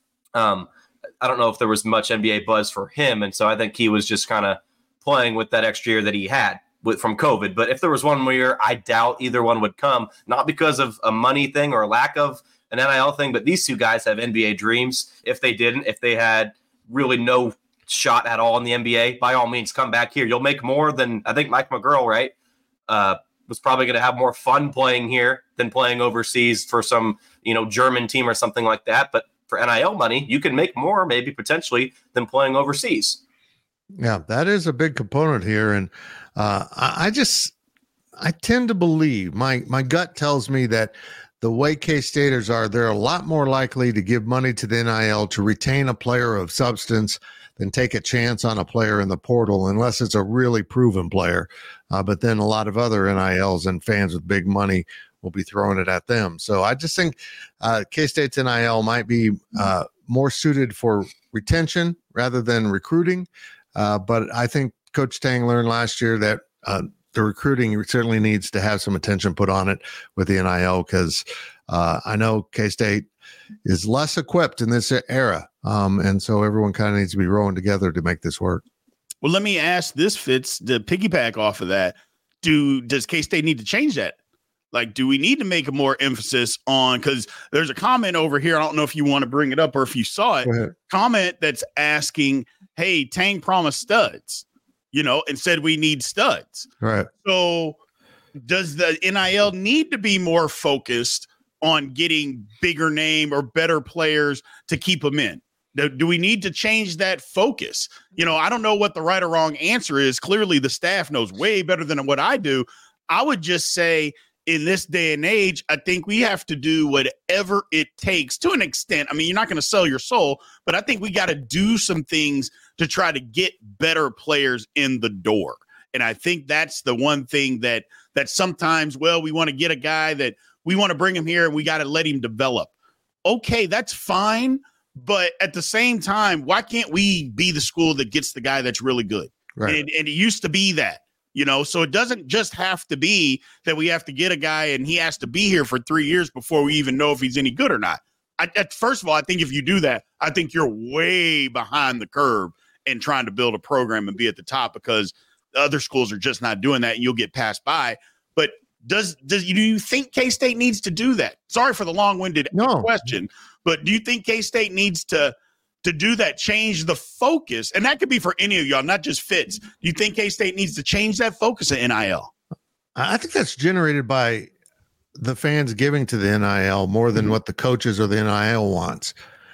I don't know if there was much NBA buzz for him. And so I think he was just kind of playing with that extra year that he had from COVID. But if there was one more year, I doubt either one would come, not because of a money thing or a lack of an NIL thing, but these two guys have NBA dreams. If they had really no shot at all in the NBA, by all means, come back here. You'll make more than, I think Mike McGurl, right? Was probably going to have more fun playing here than playing overseas for some, German team or something like that. But for NIL money, you can make more, maybe potentially, than playing overseas. Yeah, that is a big component here. And I tend to believe, my gut tells me that the way K-Staters are, they're a lot more likely to give money to the NIL to retain a player of substance than take a chance on a player in the portal, unless it's a really proven player. But then a lot of other NILs and fans with big money will be throwing it at them. So I just think K-State's NIL might be more suited for retention rather than recruiting. But I think Coach Tang learned last year that the recruiting certainly needs to have some attention put on it with the NIL, because I know K-State is less equipped in this era. And so everyone kind of needs to be rowing together to make this work. Well, let me ask this, Fitz, to piggyback off of that. Does K-State need to change that? Like, do we need to make a more emphasis on, because there's a comment over here. I don't know if you want to bring it up or if you saw it. Comment that's asking, hey, Tang promised studs, and said we need studs. Right. So does the NIL need to be more focused on getting bigger name or better players to keep them in? Do we need to change that focus? I don't know what the right or wrong answer is. Clearly, the staff knows way better than what I do. I would just say, in this day and age, I think we have to do whatever it takes to an extent. I mean, you're not going to sell your soul, but I think we got to do some things to try to get better players in the door. And I think that's the one thing that sometimes, we want to get a guy that we want to bring him here and we got to let him develop. Okay, that's fine. But at the same time, why can't we be the school that gets the guy that's really good? Right. And it used to be that. So it doesn't just have to be that we have to get a guy and he has to be here for 3 years before we even know if he's any good or not. First of all, I think if you do that, I think you're way behind the curve in trying to build a program and be at the top, because other schools are just not doing that and you'll get passed by. But do you think K-State needs to do that? Sorry for the long-winded question, but do you think K-State needs to do that, change the focus? And that could be for any of y'all, not just Fitz. Do you think K-State needs to change that focus of NIL? I think that's generated by the fans giving to the NIL more than what the coaches or the NIL wants.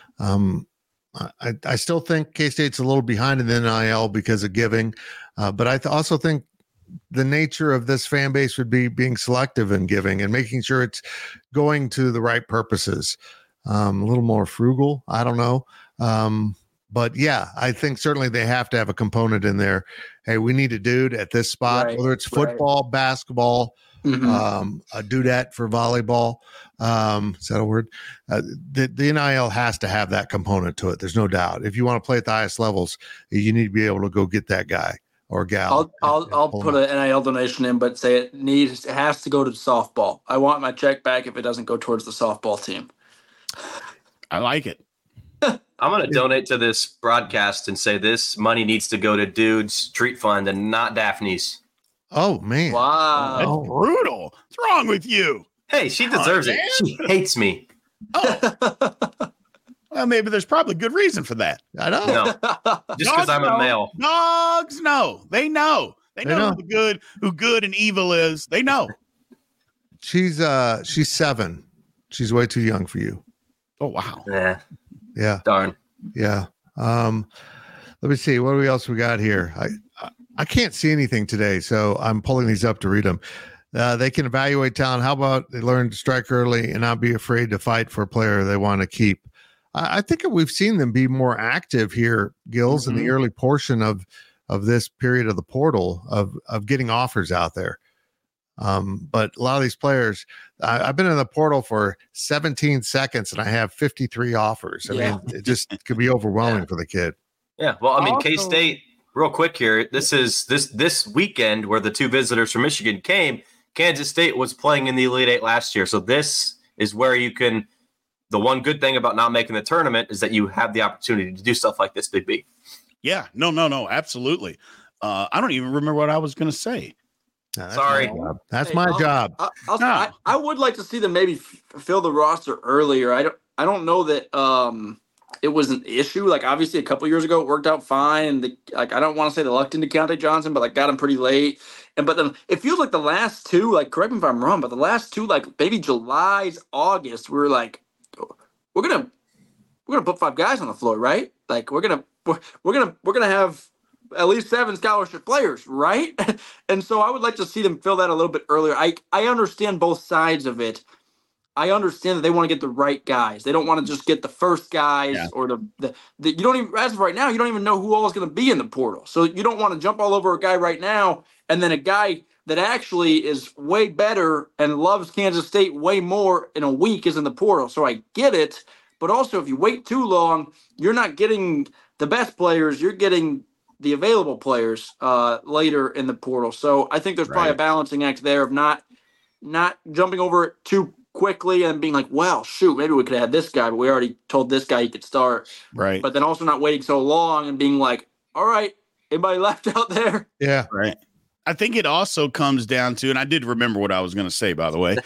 I still think K-State's a little behind in the NIL because of giving, but I also think the nature of this fan base would be being selective in giving and making sure it's going to the right purposes. A little more frugal. I don't know. But yeah, I think certainly they have to have a component in there. Hey, we need a dude at this spot, whether it's football, basketball, a dudette for volleyball. Is that a word? The NIL has to have that component to it. There's no doubt. If you want to play at the highest levels, you need to be able to go get that guy or gal. I'll put an NIL donation in, but say it has to go to softball. I want my check back if it doesn't go towards the softball team. I like it. I'm going to donate to this broadcast and say this money needs to go to Dude's Treat Fund and not Daphne's. Oh, man. Wow. That's brutal. What's wrong with you? Hey, she deserves it. She hates me. Oh. Well, maybe there's probably good reason for that. I know. No. Just because I'm a male. Dogs know. They know. They know who good and evil is. They know. She's 7. She's way too young for you. Oh, wow. Yeah. Darn. Yeah. Let me see. What else we got here? I can't see anything today, so I'm pulling these up to read them. They can evaluate talent. How about they learn to strike early and not be afraid to fight for a player they want to keep? I think we've seen them be more active here, Gills, in the early portion of this period of the portal of getting offers out there. But a lot of these players, I've been in the portal for 17 seconds and I have 53 offers. I mean, it just could be overwhelming for the kid. Yeah. Well, I mean, K-State, real quick here. This is this weekend where the two visitors from Michigan came. Kansas State was playing in the Elite Eight last year. So this is where you can, the one good thing about not making the tournament is that you have the opportunity to do stuff like this, Big B. Yeah. No, absolutely. I don't even remember what I was going to say. No, Sorry. That's my job. I would like to see them maybe fill the roster earlier. I don't know that it was an issue. Like, obviously a couple years ago it worked out fine, and I don't want to say the luck into Keontae Johnson, but got him pretty late. But then it feels like the last two, correct me if I'm wrong, but the last two, maybe July's, August, we were like, we're gonna put 5 guys on the floor, right? We're gonna have at least 7 scholarship players, right? And so I would like to see them fill that a little bit earlier. I understand both sides of it. I understand that they want to get the right guys. They don't want to just get the first guys or the you don't even, as of right now, you don't even know who all is going to be in the portal. So you don't want to jump all over a guy right now and then a guy that actually is way better and loves Kansas State way more in a week is in the portal. So I get it. But also, if you wait too long, you're not getting the best players. You're getting the available players later in the portal. So I think there's probably a balancing act there of not jumping over it too quickly and being like, well, shoot, maybe we could have had this guy, but we already told this guy he could start. Right. But then also not waiting so long and being like, all right, anybody left out there? Yeah. Right. I think it also comes down to, and I did remember what I was going to say, by the way,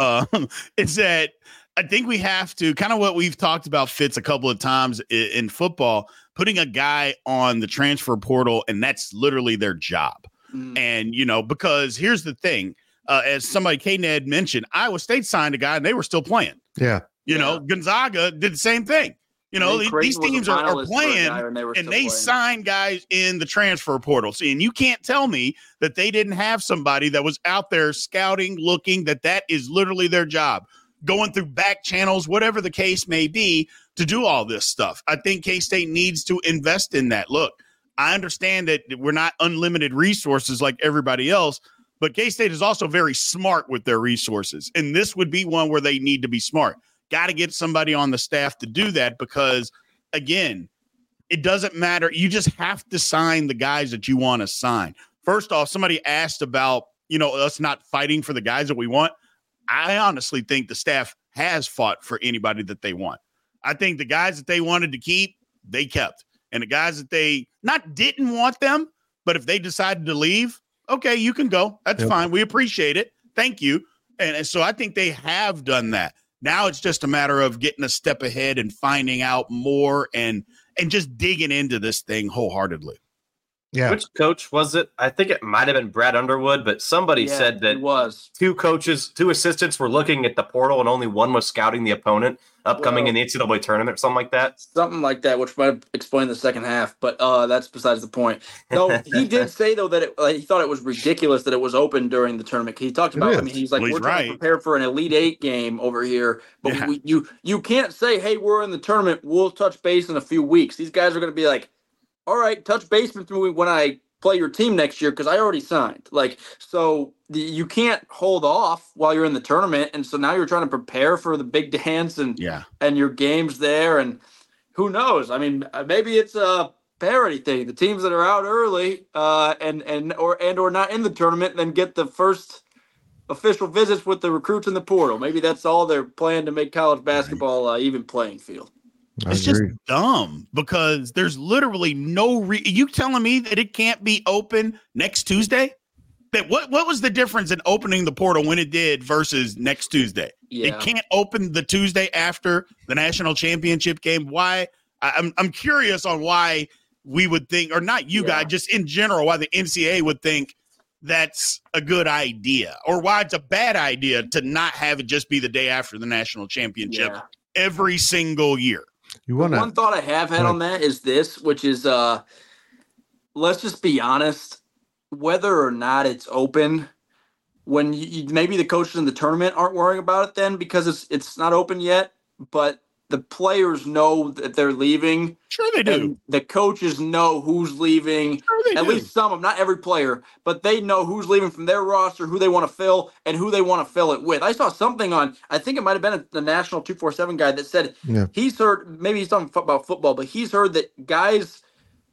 is that I think we have to kind of what we've talked about, Fitz, a couple of times in football, putting a guy on the transfer portal, and that's literally their job. And, because here's the thing, as somebody, K-Ned mentioned, Iowa State signed a guy and they were still playing. Yeah. Gonzaga did the same thing. These teams are playing and they sign guys in the transfer portal. See, and you can't tell me that they didn't have somebody that was out there scouting, looking, that is literally their job, going through back channels, whatever the case may be, to do all this stuff. I think K-State needs to invest in that. Look, I understand that we're not unlimited resources like everybody else, but K-State is also very smart with their resources. And this would be one where they need to be smart. Got to get somebody on the staff to do that because, again, it doesn't matter. You just have to sign the guys that you want to sign. First off, somebody asked about, us not fighting for the guys that we want. I honestly think the staff has fought for anybody that they want. I think the guys that they wanted to keep, they kept. And the guys that they didn't want them, but if they decided to leave, okay, you can go. That's fine. We appreciate it. Thank you. And so I think they have done that. Now it's just a matter of getting a step ahead and finding out more and just digging into this thing wholeheartedly. Yeah. Which coach was it? I think it might have been Brad Underwood, but somebody said that two assistants were looking at the portal and only one was scouting the opponent upcoming in the NCAA tournament or something like that. Something like that, which might explain the second half, but that's besides the point. No, he did say, though, that he thought it was ridiculous that it was open during the tournament. He talked about, he's like, we're trying to prepare for an Elite Eight game over here, but you can't say, hey, we're in the tournament, we'll touch base in a few weeks. These guys are going to be like, all right, touch base with me when I play your team next year because I already signed. So you can't hold off while you're in the tournament, and so now you're trying to prepare for the big dance and your games there, and who knows? I mean, maybe it's a parity thing. The teams that are out early or not in the tournament then get the first official visits with the recruits in the portal. Maybe that's all they're playing to make college basketball even playing field. It's just dumb because there's literally no you telling me that it can't be open next Tuesday? That what was the difference in opening the portal when it did versus next Tuesday? Yeah. It can't open the Tuesday after the national championship game. Why? I'm curious on why we would think, or not you guys, just in general, why the NCAA would think that's a good idea, or why it's a bad idea to not have it just be the day after the national championship every single year. One thought I have had on that is this, which is let's just be honest, whether or not it's open, when maybe the coaches in the tournament aren't worrying about it then because it's not open yet, but the players know that they're leaving. Sure they do. And the coaches know who's leaving. Sure they do. At least some of them, not every player, but they know who's leaving from their roster, who they want to fill, and who they want to fill it with. I saw something on, I think it might have been the National 247 guy that said he's heard, maybe he's talking about football, but he's heard that guys,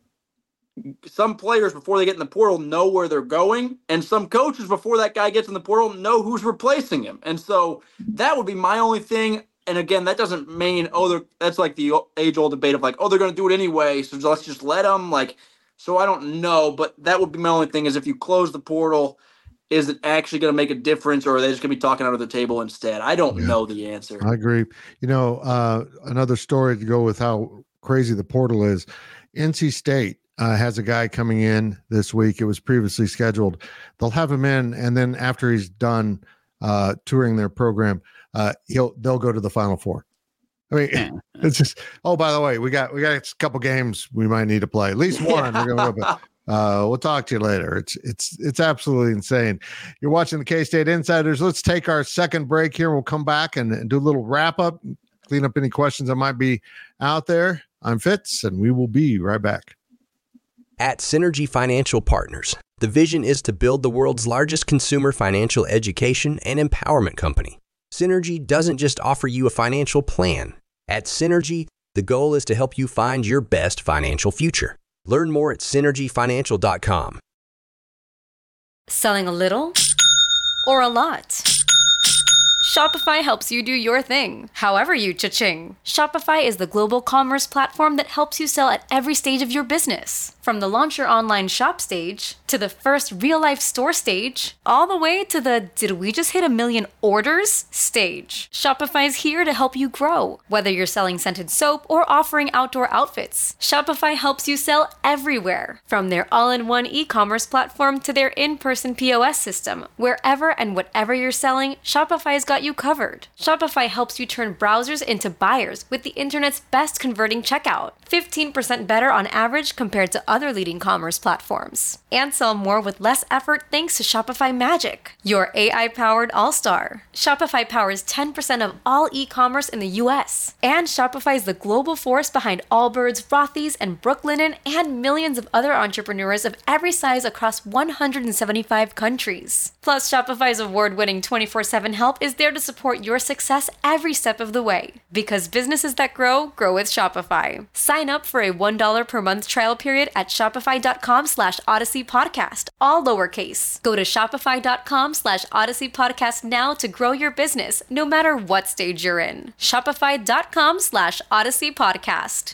some players before they get in the portal know where they're going, and some coaches before that guy gets in the portal know who's replacing him. And so that would be my only thing. And again, that doesn't mean, that's like the age-old debate of they're going to do it anyway, so let's just let them. So I don't know, but that would be my only thing is if you close the portal, is it actually going to make a difference, or are they just going to be talking under the table instead? I don't know the answer. I agree. Another story to go with how crazy the portal is. NC State has a guy coming in this week. It was previously scheduled. They'll have him in, and then after he's done touring their program, they'll go to the Final Four. I mean, it's just. Oh, by the way, we got a couple games we might need to play. At least one. We're going to. We'll talk to you later. It's absolutely insane. You're watching the K-State Insiders. Let's take our second break here. We'll come back and do a little wrap up, clean up any questions that might be out there. I'm Fitz, and we will be right back. At Synergy Financial Partners, the vision is to build the world's largest consumer financial education and empowerment company. Synergy doesn't just offer you a financial plan. At Synergy, the goal is to help you find your best financial future. Learn more at Shopify helps you do your thing, however you cha-ching. Shopify is the global commerce platform that helps you sell at every stage of your business. From the launch your online shop stage, to the first real-life store stage, all the way to the did we just hit 1 million orders stage. Shopify's here to help you grow. Whether you're selling scented soap or offering outdoor outfits, Shopify helps you sell everywhere. From their all-in-one e-commerce platform to their in-person POS system, wherever and whatever you're selling, Shopify's got you covered. Shopify helps you turn browsers into buyers with the internet's best converting checkout. 15% better on average compared to other leading commerce platforms. And sell more with less effort thanks to Shopify Magic, your AI-powered all-star. Shopify powers 10% of all e-commerce in the US. And Shopify is the global force behind Allbirds, Rothy's, and Brooklinen, and millions of other entrepreneurs of every size across 175 countries. Plus, Shopify's award-winning 24/7 help is there to support your success every step of the way. Because businesses that grow, grow with Shopify. Sign up for a $1 per month trial period at shopify.com/Odyssey Podcast, all lowercase. Go to shopify.com/Odyssey Podcast now to grow your business, no matter what stage you're in. Shopify.com/Odyssey Podcast.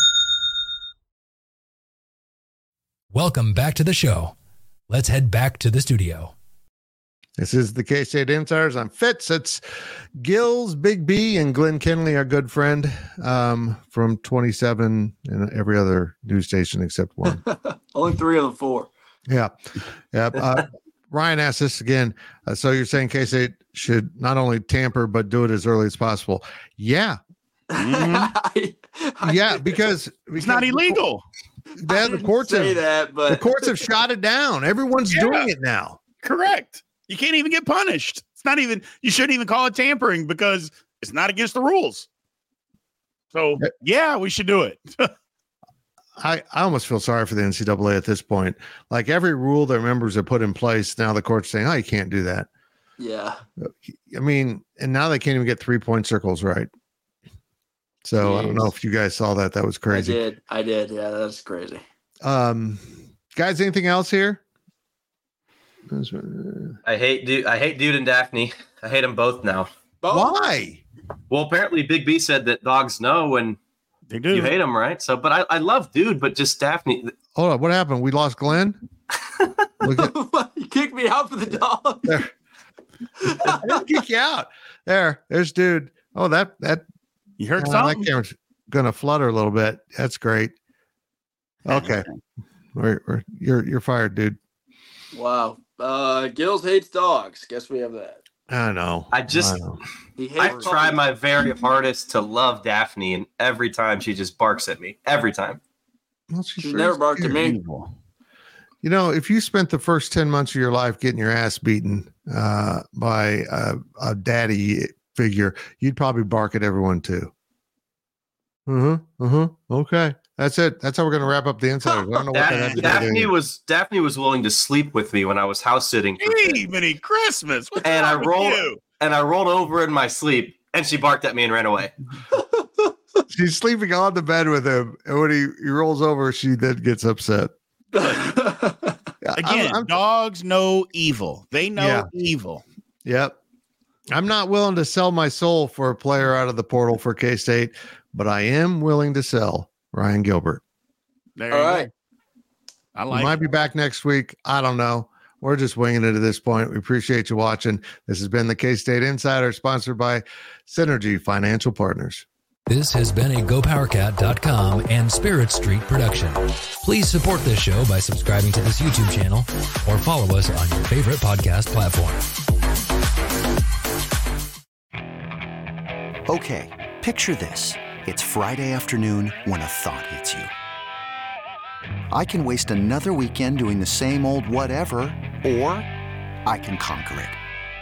Welcome back to the show. Let's head back to the studio. This is the K-State Insiders. I'm Fitz. It's Gills, Big B, and Glenn Kenley, our good friend from 27 and every other news station except one. Only 3 of the 4. Yeah. Ryan asked this again. So you're saying K-State should not only tamper, but do it as early as possible. Yeah. Mm-hmm. Yeah, because it's not illegal. The courts have shot it down. Everyone's doing it now. Correct. You can't even get punished. It's not even, you shouldn't even call it tampering because it's not against the rules. So yeah, we should do it. I almost feel sorry for the NCAA at this point. Like every rule their members have put in place, now the court's saying, oh, you can't do that. Yeah. I mean, and now they can't even get 3-point circles right. So I don't know if you guys saw that. That was crazy. I did. Yeah, that's crazy. Guys, anything else here? I hate Dude and Daphne. I hate them both now. Why? Well, apparently Big B said that dogs know and they do. You hate them, right? So, but I love Dude, but just Daphne. Hold on, what happened? We lost Glenn? You kicked me out for the dog. I didn't kick you out. There's Dude. Oh, that you heard something? That camera's gonna flutter a little bit. That's great. Okay, you're fired, Dude. Wow. Gills hates dogs. Guess we have that. I know. I try my very hardest to love Daphne, and every time she just barks at me. Every time. Well, she's never barked at me. You know, if you spent the first 10 months of your life getting your ass beaten by a daddy figure, you'd probably bark at everyone too. Okay. That's it. That's how we're going to wrap up the Insiders. I don't know what that Daphne was willing to sleep with me when I was house sitting. Hey, many Christmas. I rolled over in my sleep, and she barked at me and ran away. She's sleeping on the bed with him, and when he rolls over, she then gets upset. Again, dogs know evil. They know evil. Yep. I'm not willing to sell my soul for a player out of the portal for K-State, but I am willing to sell Ryan Gilbert. All right. I like. We might be back next week. I don't know. We're just winging it at this point. We appreciate you watching. This has been the K-State Insider, sponsored by Synergy Financial Partners. This has been a GoPowerCat.com and Spirit Street production. Please support this show by subscribing to this YouTube channel or follow us on your favorite podcast platform. Okay, picture this. It's Friday afternoon when a thought hits you. I can waste another weekend doing the same old whatever, or I can conquer it.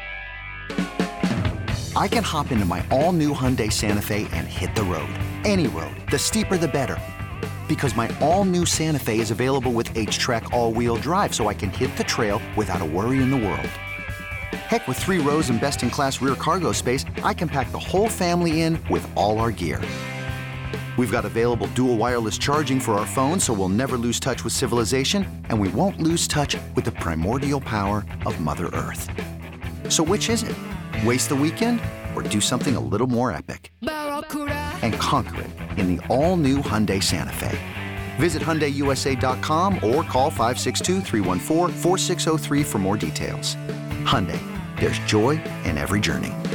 I can hop into my all-new Hyundai Santa Fe and hit the road. Any road. The steeper, the better. Because my all-new Santa Fe is available with H-Track all-wheel drive, so I can hit the trail without a worry in the world. Heck, with 3 rows and best-in-class rear cargo space, I can pack the whole family in with all our gear. We've got available dual wireless charging for our phones, so we'll never lose touch with civilization, and we won't lose touch with the primordial power of Mother Earth. So which is it? Waste the weekend or do something a little more epic and conquer it in the all-new Hyundai Santa Fe. Visit HyundaiUSA.com or call 562-314-4603 for more details. Hyundai, there's joy in every journey.